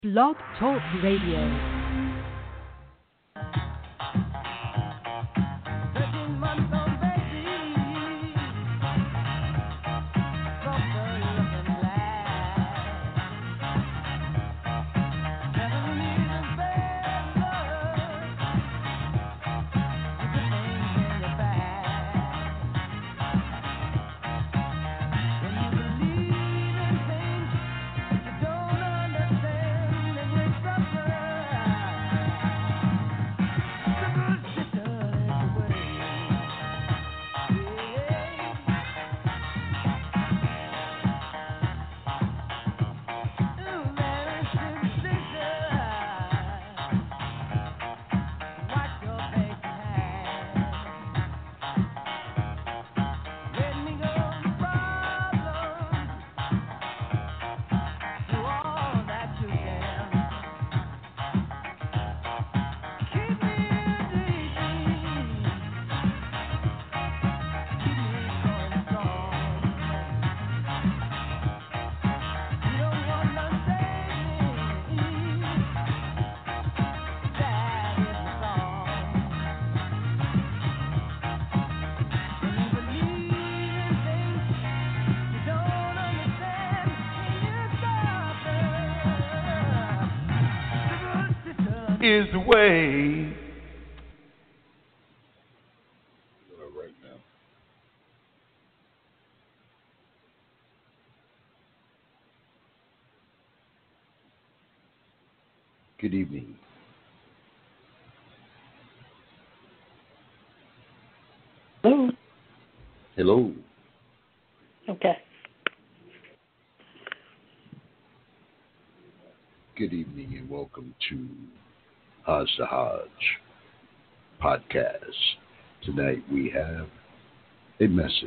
Blog Talk Radio. Is the way. Right now. Good evening. Hello. Hello. Okay. Good evening and welcome to Hodge to Hodge podcast. Tonight we have a message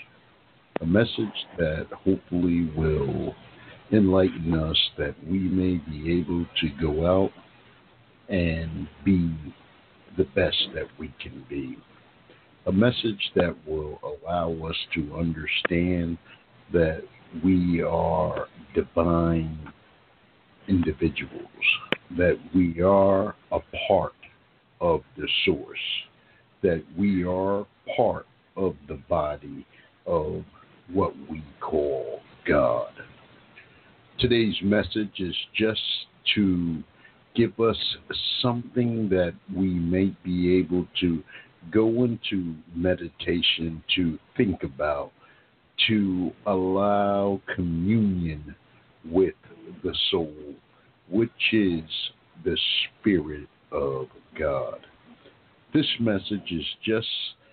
that hopefully will enlighten us that we may be able to go out and be the best that we can be. A message that will allow us to understand that we are divine individuals, that we are a part of the source, that we are part of the body of what we call God. Today's message is just to give us something that we may be able to go into meditation, to think about, to allow communion with the soul, which is the Spirit of God. This message is just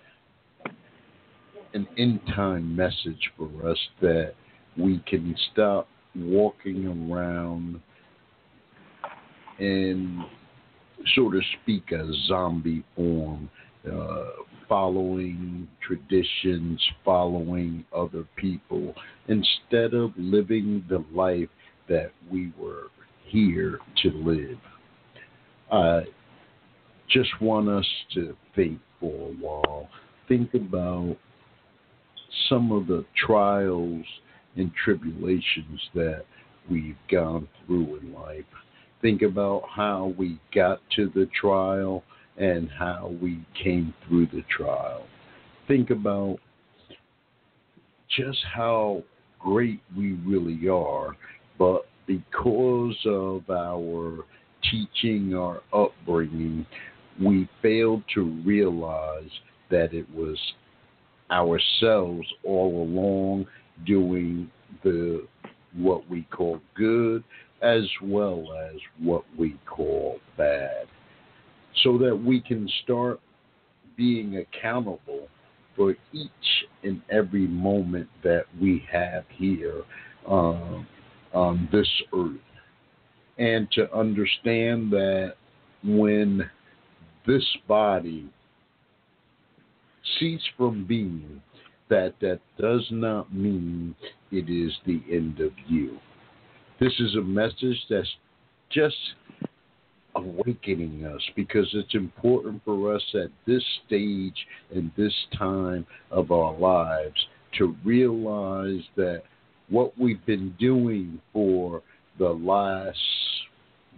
an end-time message for us that we can stop walking around in, so to speak, a zombie form, following traditions, following other people, instead of living the life that we were here to live. I just want us to think for a while. Think about some of the trials and tribulations that we've gone through in life. Think about how we got to the trial and how we came through the trial. Think about just how great we really are, but because of our teaching, our upbringing, we failed to realize that it was ourselves all along doing what we call good as well as what we call bad, so that we can start being accountable for each and every moment that we have here on this earth, and to understand that when this body ceases from being, that does not mean it is the end of you. This is a message that's just awakening us, because it's important for us at this stage and this time of our lives to realize that what we've been doing for the last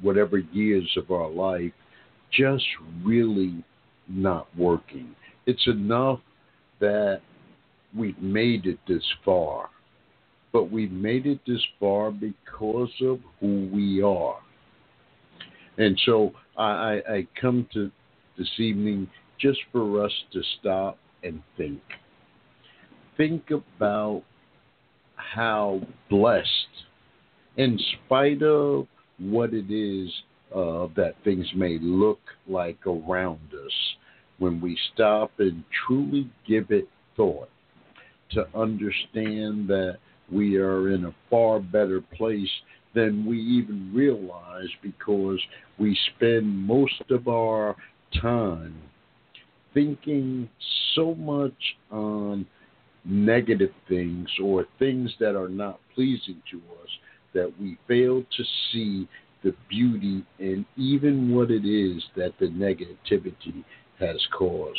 whatever years of our life just really not working. It's enough that we've made it this far, but we've made it this far because of who we are. And so I come to this evening just for us to stop and think. Think about how blessed, in spite of what it is that things may look like around us, when we stop and truly give it thought, to understand that we are in a far better place than we even realize, because we spend most of our time thinking so much on negative things or things that are not pleasing to us that we fail to see the beauty in even what it is that the negativity has caused.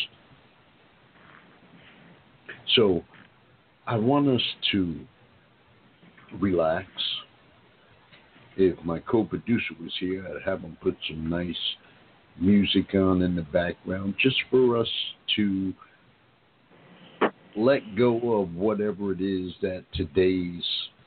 So I want us to relax. If my co-producer was here, I'd have him put some nice music on in the background just for us to let go of whatever it is that today's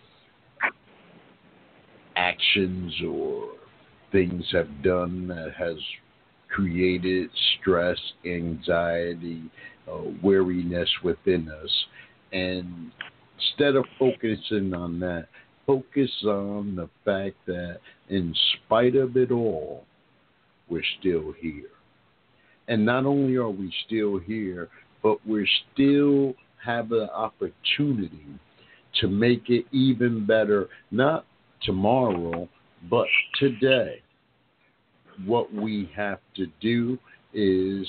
actions or things have done that has created stress, anxiety, weariness within us. And instead of focusing on that, focus on the fact that in spite of it all, we're still here. And not only are we still here, but we still have the opportunity to make it even better, not tomorrow, but today. What we have to do is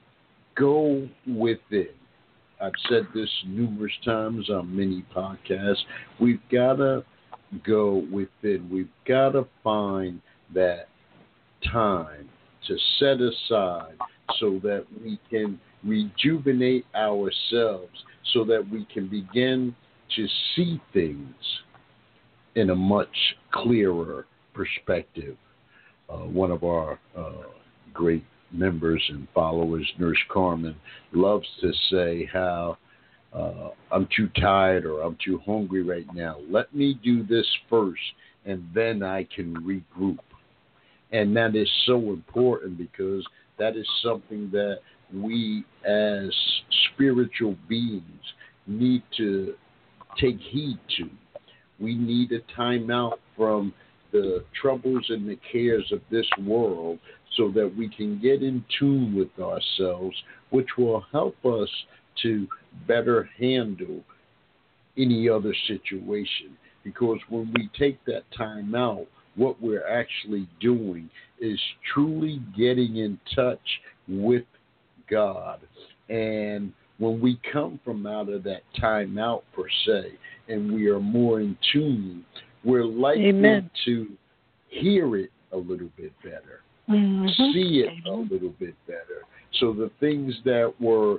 go within. I've said this numerous times on many podcasts. We've got to go within. We've got to find that time to set aside so that we can rejuvenate ourselves, so that we can begin to see things in a much clearer perspective. One of our great members and followers, Nurse Carmen, loves to say how I'm too tired or I'm too hungry right now. Let me do this first, and then I can regroup. And that is so important, because that is something that we as spiritual beings need to take heed to. We need a time out from the troubles and the cares of this world so that we can get in tune with ourselves, which will help us to better handle any other situation. Because when we take that time out, what we're actually doing is truly getting in touch with God. And when we come from out of that time out, per se, and we are more in tune, we're likely Amen. to hear it a little bit better, see it a little bit better. So the things that were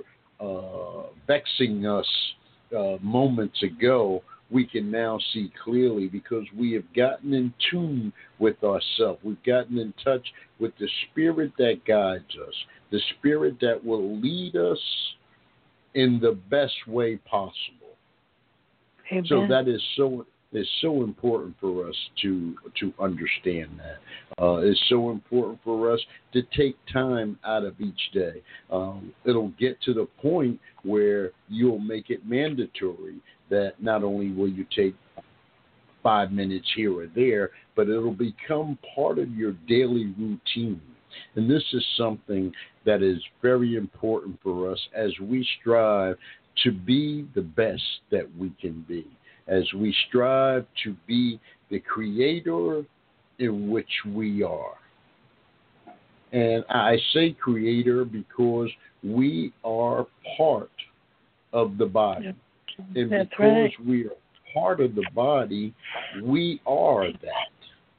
vexing us moments ago, we can now see clearly, because we have gotten in tune with ourselves. We've gotten in touch with the Spirit that guides us, the Spirit that will lead us in the best way possible. Amen. So that is so important for us to understand that. It's so important for us to take time out of each day. It'll get to the point where you'll make it mandatory that not only will you take 5 minutes here or there, but it'll become part of your daily routine. And this is something that is very important for us as we strive to be the best that we can be, as we strive to be the creator in which we are. And I say creator because we are part of the body. Yep. And That's because right. we are part of the body, we are that.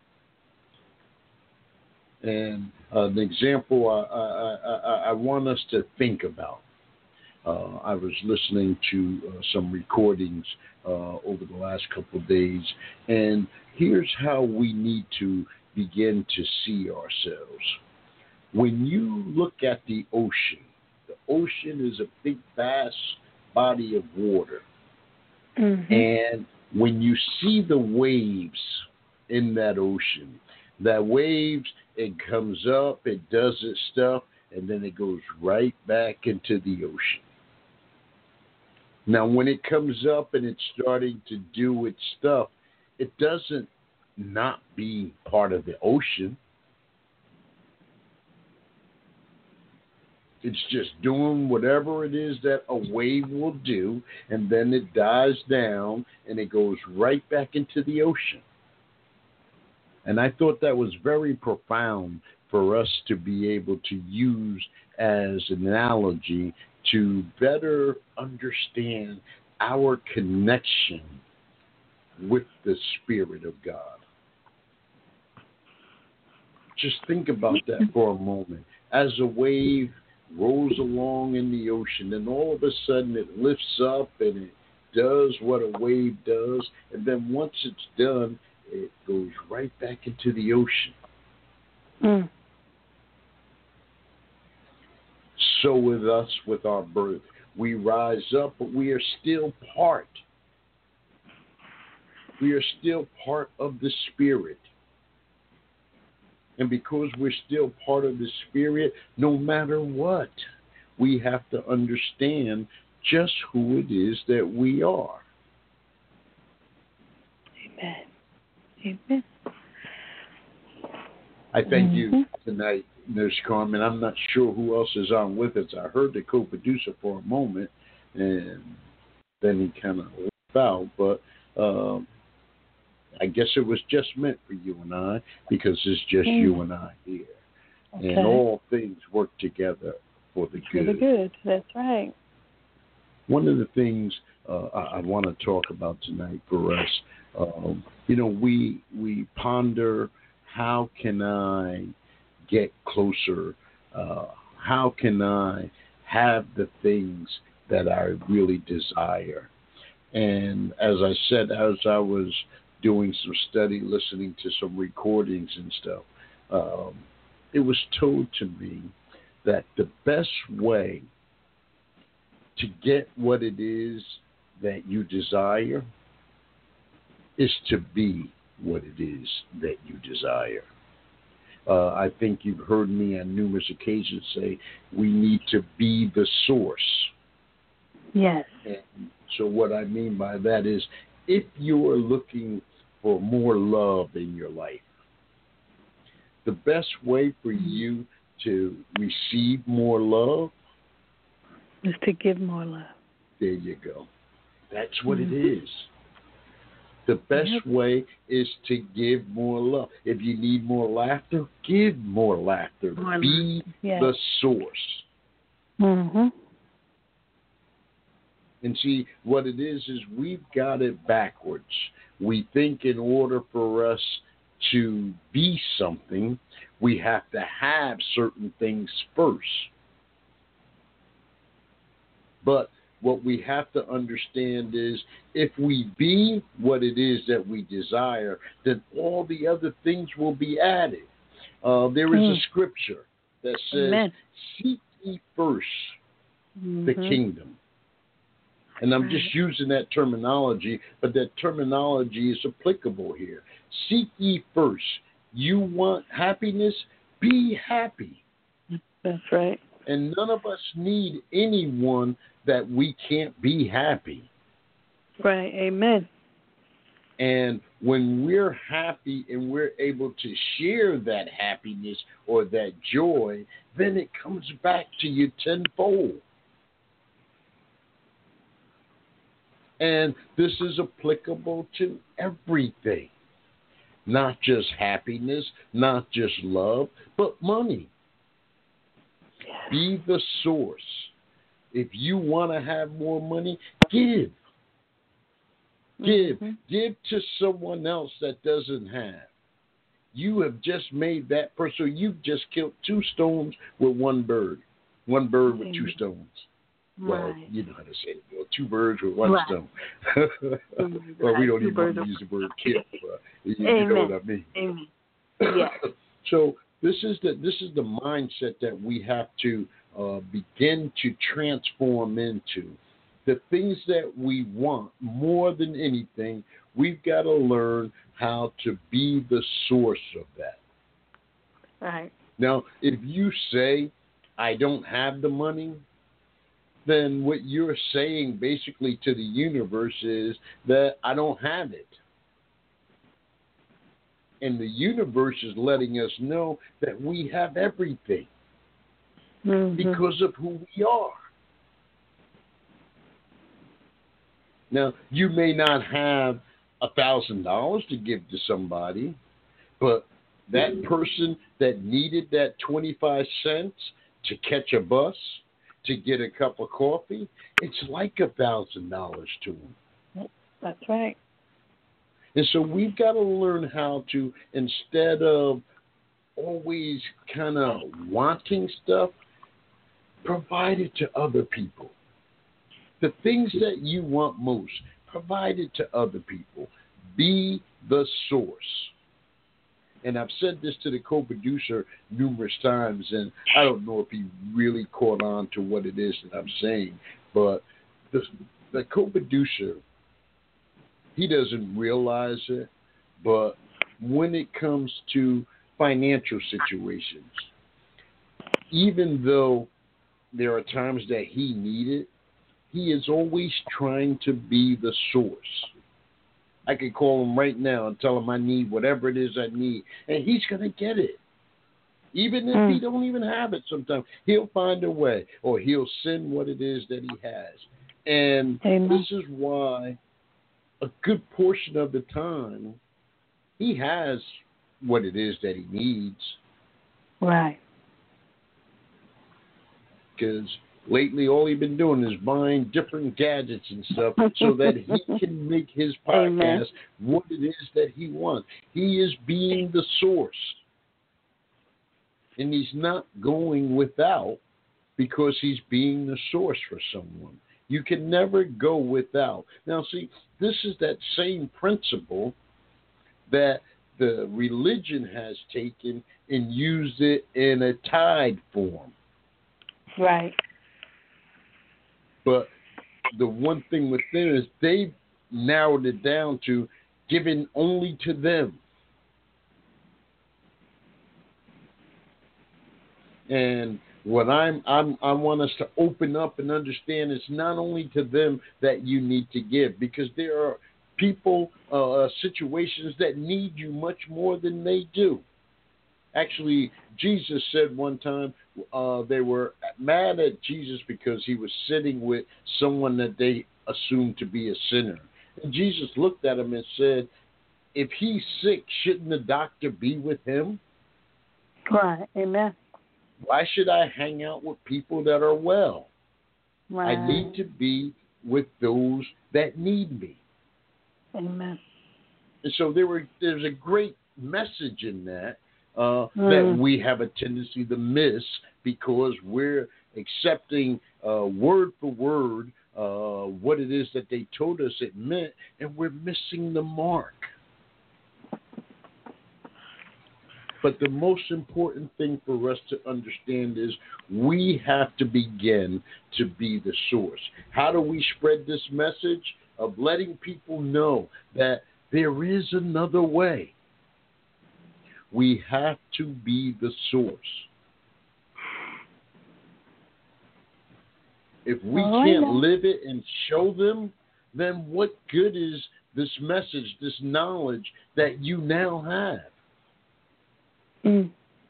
And an example I want us to think about. I was listening to some recordings over the last couple of days, and here's how we need to begin to see ourselves. When you look at the ocean is a big, vast body of water. Mm-hmm. And when you see the waves in that ocean, that waves, it comes up, it does its stuff, and then it goes right back into the ocean. Now, when it comes up and it's starting to do its stuff, it doesn't not be part of the ocean. It's just doing whatever it is that a wave will do, and then it dies down, and it goes right back into the ocean. And I thought that was very profound for us to be able to use as an analogy to better understand our connection with the Spirit of God. Just think about that for a moment. As a wave rolls along in the ocean, and all of a sudden it lifts up and it does what a wave does, and then once it's done, it goes right back into the ocean. Mm. So with us, with our birth, we rise up, but we are still part. We are still part of the Spirit. And because we're still part of the Spirit, no matter what, we have to understand just who it is that we are. Amen. Amen. I thank you tonight, Nurse Carmen. I'm not sure who else is on with us. I heard the co-producer for a moment, and then he kind of left out. But I guess it was just meant for you and I, because it's just you and I here. Okay. And all things work together for the good. For the good, that's right. One of the things I want to talk about tonight for us, we ponder, how can I get closer? How can I have the things that I really desire? And as I said, as I was doing some study, listening to some recordings and stuff, it was told to me that the best way to get what it is that you desire is to be what it is that you desire. I think you've heard me on numerous occasions say we need to be the source. Yes. And so what I mean by that is, if you are looking for more love in your life, the best way for you to receive more love is to give more love. There you go. That's what it is. The best way is to give more love. If you need more laughter, give more laughter. Be the source. Mm-hmm. And see, what it is we've got it backwards. We think in order for us to be something, we have to have certain things first. But what we have to understand is, if we be what it is that we desire, then all the other things will be added. There is a scripture that says, seek ye first the kingdom. And I'm just using that terminology, but that terminology is applicable here. Seek ye first. You want happiness? Be happy. That's right. And none of us need anyone that we can't be happy. Right. Amen. And when we're happy and we're able to share that happiness or that joy, then it comes back to you tenfold. And this is applicable to everything. Not just happiness, not just love, but money. Be the source. If you want to have more money, give. Give. Give to someone else that doesn't have. You have just made that person, you've just killed two stones with one bird. One bird with two stones. Well, you know how to say it. Well, two birds with one stone. Well, we don't even want to use the word kill. You know what I mean. Amen. Yes. So this is the mindset that we have to begin to transform into. The things that we want more than anything, we've got to learn how to be the source of that. Right. Now, if you say, I don't have the money, then what you're saying basically to the universe is that I don't have it. And the universe is letting us know that we have everything because of who we are. Now, you may not have $1,000 to give to somebody, but that person that needed that 25 cents to catch a bus, to get a cup of coffee, it's like $1,000 to them. That's right. And so we've got to learn how to, instead of always kind of wanting stuff, provide it to other people. The things that you want most, provide it to other people. Be the source. And I've said this to the co-producer numerous times, and I don't know if he really caught on to what it is that I'm saying, but the co-producer, he doesn't realize it, but when it comes to financial situations, even though there are times that he needs it, he is always trying to be the source. I could call him right now and tell him I need whatever it is I need, and he's going to get it. Even if he don't even have it sometimes, he'll find a way, or he'll send what it is that he has. And this is why a good portion of the time he has what it is that he needs. Right. Because lately, all he's been doing is buying different gadgets and stuff so that he can make his podcast what it is that he wants. He is being the source. And he's not going without because he's being the source for someone. You can never go without. Now, see, this is that same principle that the religion has taken and used it in a tithe form. Right. But the one thing with them is they've narrowed it down to giving only to them. And what I want us to open up and understand is not only to them that you need to give, because there are people, situations that need you much more than they do. Actually, Jesus said one time they were mad at Jesus because he was sitting with someone that they assumed to be a sinner. And Jesus looked at him and said, if he's sick, shouldn't the doctor be with him? Right. Amen. Why should I hang out with people that are well? Right. I need to be with those that need me. Amen. And so there's a great message in that. That we have a tendency to miss because we're accepting word for word what it is that they told us it meant, and we're missing the mark. But the most important thing for us to understand is we have to begin to be the source. How do we spread this message of letting people know that there is another way? We have to be the source. If we can't live it and show them, then what good is this message, this knowledge that you now have? And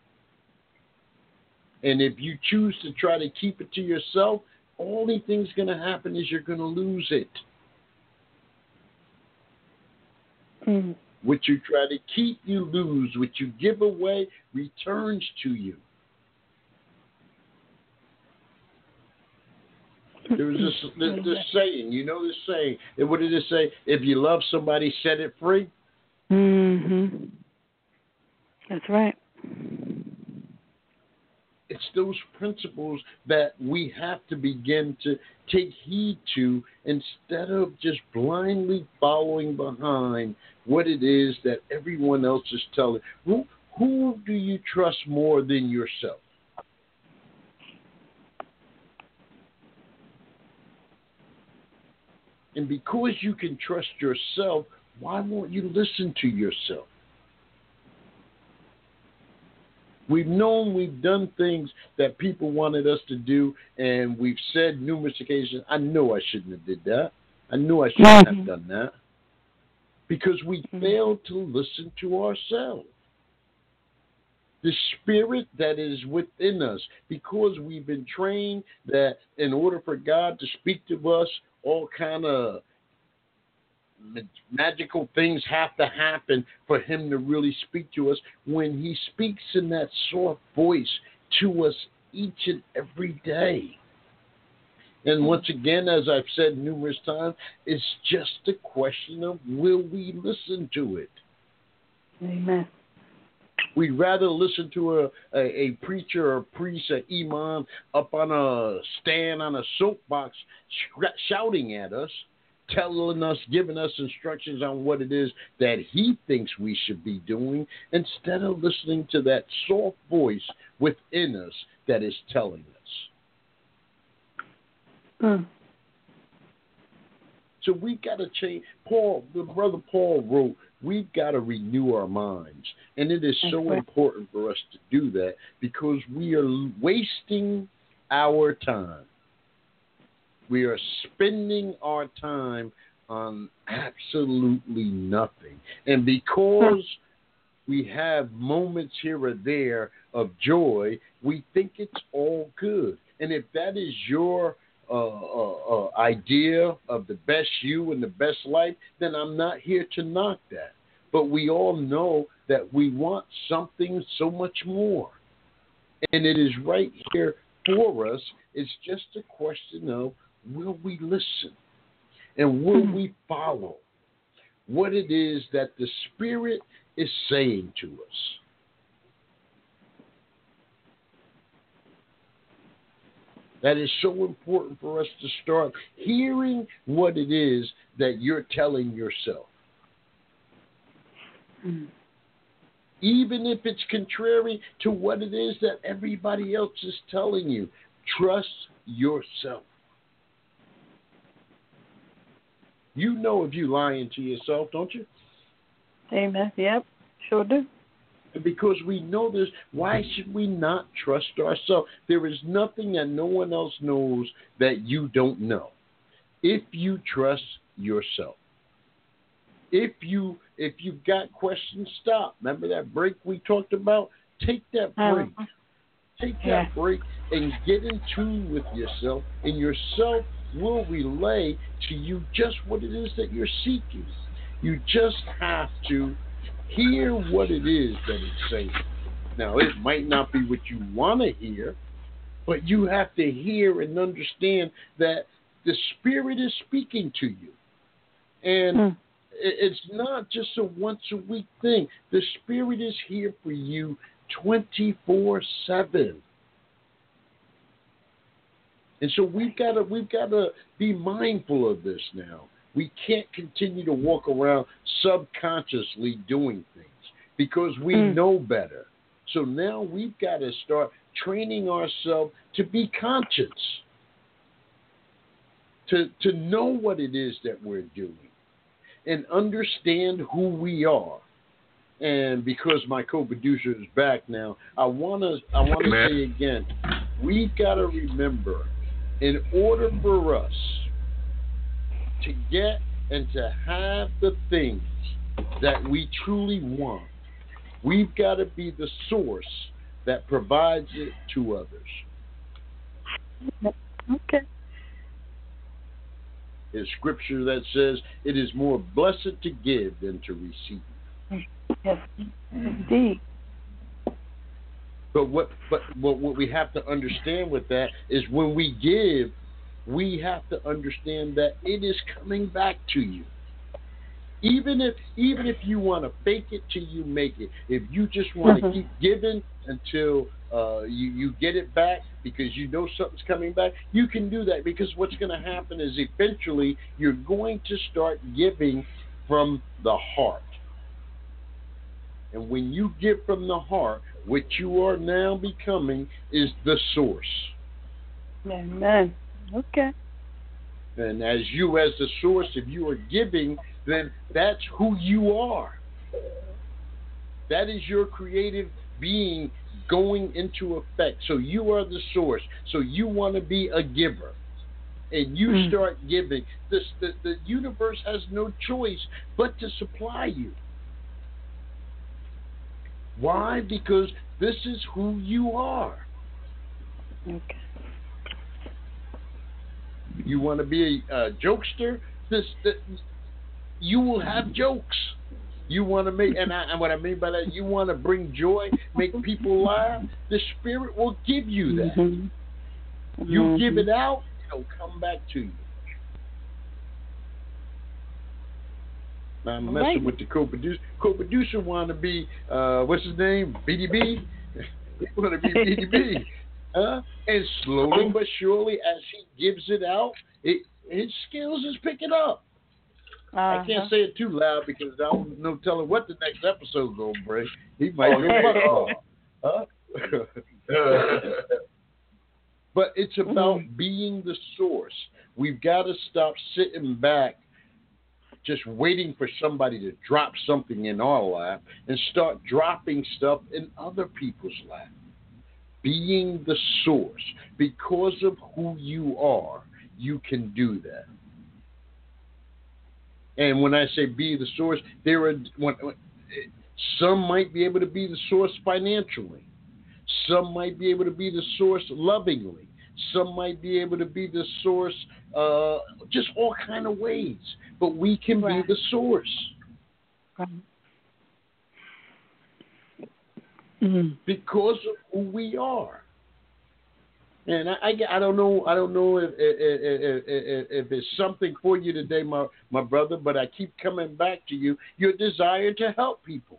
if you choose to try to keep it to yourself, only thing's going to happen is you're going to lose it. What you try to keep, you lose. What you give away returns to you. There's this saying, you know this saying. And what did it say? If you love somebody, set it free. Mm-hmm. That's right. It's those principles that we have to begin to take heed to instead of just blindly following behind what it is that everyone else is telling. Who do you trust more than yourself? And because you can trust yourself, why won't you listen to yourself? We've known we've done things that people wanted us to do, and we've said numerous occasions, I know I shouldn't have did that. I knew I shouldn't have done that. Because we failed to listen to ourselves. The spirit that is within us, because we've been trained that in order for God to speak to us, all kind of magical things have to happen for him to really speak to us. When he speaks in that soft voice to us each and every day. And once again, as I've said numerous times, it's just a question of will we listen to it? Amen. We'd rather listen to a preacher or a priest, an imam, up on a stand on a soapbox shouting at us, telling us, giving us instructions on what it is that he thinks we should be doing, instead of listening to that soft voice within us that is telling us. So we've got to change. Brother Paul wrote, we've got to renew our minds. And it is so important for us to do that because we are wasting our time. We are spending our time on absolutely nothing. And because we have moments here or there of joy, we think it's all good. And if that is your idea of the best you and the best life, then I'm not here to knock that. But we all know that we want something so much more. And it is right here for us. It's just a question of will we listen? And will we follow what it is that the Spirit is saying to us? That is so important for us to start hearing what it is that you're telling yourself. Even if it's contrary to what it is that everybody else is telling you, trust yourself. You know if you're lying to yourself, don't you? Amen. Yep, sure do. And because we know this, why should we not trust ourselves? There is nothing that no one else knows that you don't know. If you trust yourself. If you've got questions, stop. Remember that break we talked about? Take that break. Take that break and get in tune with yourself, and yourself will relay to you just what it is that you're seeking. You just have to hear what it is that it's saying. Now, it might not be what you want to hear, but you have to hear and understand that the Spirit is speaking to you. And it's not just a once-a-week thing. The Spirit is here for you 24/7. And so we've got to be mindful of this now. We can't continue to walk around subconsciously doing things because we know better. So now we've got to start training ourselves to be conscious, to know what it is that we're doing and understand who we are. And because my co-producer is back now, I want to say again, we've got to remember, in order for us to get and to have the things that we truly want, we've got to be the source that provides it to others. Okay. There's scripture that says it is more blessed to give than to receive. Yes, indeed. But what we have to understand with that is when we give, we have to understand that it is coming back to you. Even if you want to fake it till you make it, if you just want to keep giving until you get it back because you know something's coming back, you can do that, because what's going to happen is eventually you're going to start giving from the heart. And when you give from the heart, what you are now becoming is the source. Amen. Okay. And as you, as the source, if you are giving, then that's who you are. That is your creative being going into effect. So you are the source. So you want to be a giver. And you start giving. The universe has no choice but to supply you. Why? Because this is who you are. Okay. You want to be a jokester? You will have jokes. You want to make, and what I mean by that, you want to bring joy, make people laugh. The Spirit will give you that. Mm-hmm. You give it out, it'll come back to you. I'm messing with the co-producer. Co-producer want to be, what's his name? BDB? He want to be BDB. And slowly but surely, as he gives it out, his skills is picking up. I can't say it too loud because I don't know telling what the next episode gonna bring. He might go But it's about being the source. We've got to stop sitting back just waiting for somebody to drop something in our lap and start dropping stuff in other people's lap. Being the source. Because of who you are, you can do that. And when I say be the source, some might be able to be the source financially. Some might be able to be the source lovingly. Some might be able to be the source just all kind of ways. But we can be the source. Because of who we are. And I don't know if it's something for you today, my brother, but I keep coming back to you. Your desire to help people.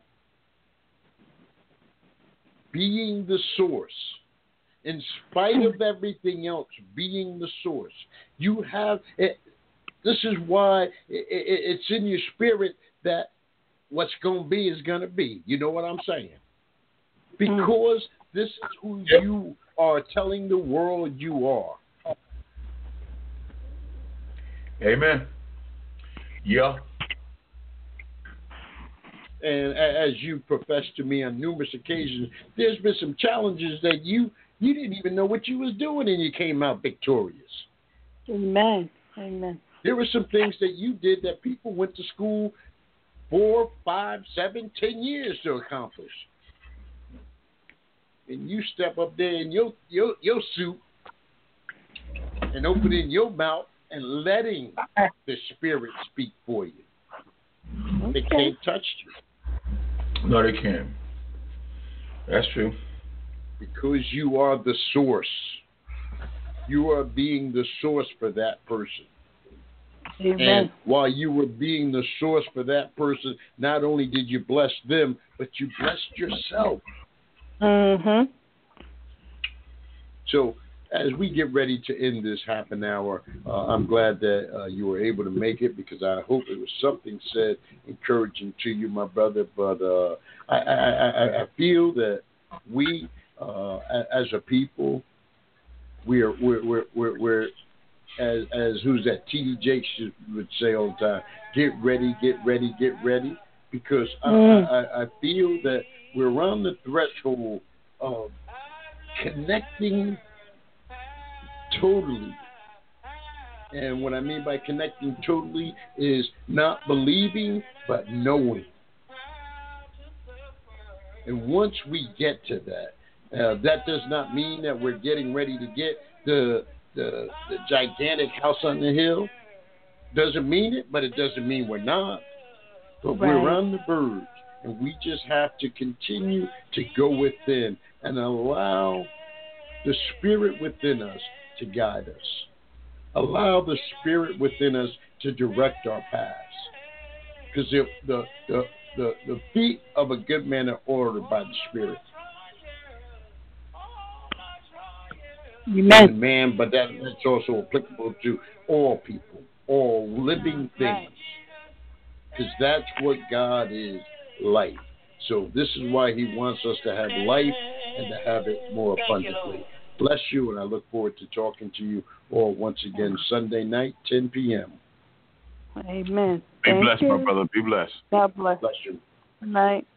Being the source. In spite of everything else, being the source. You have it. This is why it's in your spirit that what's going to be is going to be. You know what I'm saying? Because this is who you are telling the world you are. Amen. Yeah. And as you professed to me on numerous occasions, there's been some challenges that you didn't even know what you was doing and you came out victorious. Amen. Amen. There were some things that you did that people went to school 4, 5, 7, 10 years to accomplish. And you step up there in your suit and opening your mouth and letting the Spirit speak for you. They can't touch you. No, they can't. That's true. Because you are the source. You are being the source for that person. Amen. And while you were being the source for that person, not only did you bless them, but you blessed yourself. Mm-hmm. So as we get ready to end this half an hour, I'm glad that you were able to make it because I hope it was something said encouraging to you, my brother. But I feel that we, as a people, we're as who's that? T.D. Jakes would say all the time, get ready, get ready, get ready. Because I feel that we're on the threshold of connecting totally. And what I mean by connecting totally is not believing, but knowing. And once we get to that, that does not mean that we're getting ready to get the gigantic house on the hill. Doesn't mean it, but it doesn't mean we're not. But we're on the verge, and we just have to continue to go within and allow the Spirit within us to guide us. Allow the Spirit within us to direct our paths. Because the feet of a good man are ordered by the Spirit. Amen. Man, but that's also applicable to all people, all living things. Because that's what God is, life. So this is why he wants us to have life and to have it more abundantly. Bless you, and I look forward to talking to you all once again Sunday night, 10 p.m. Amen. Be Thank blessed, you. my brother. Be blessed. God bless. Bless you. Good night.